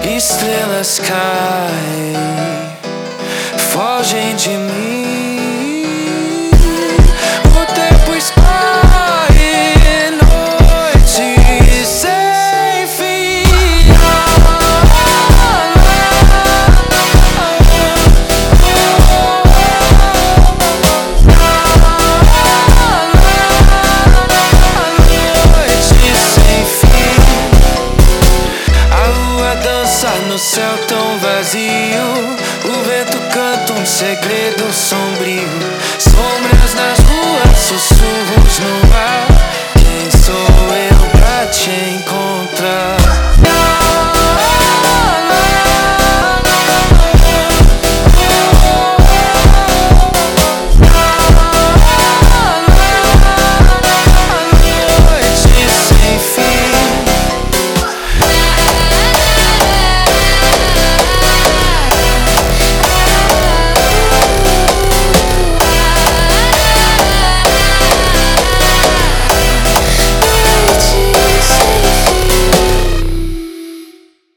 Estrelas caem, fogem de mim. O tempo escorre, noite sem fim. Noite sem fim. A lua dança no céu tão vazio. O vento canta um segredo sombrio. Sombras nas ruas, sussurros no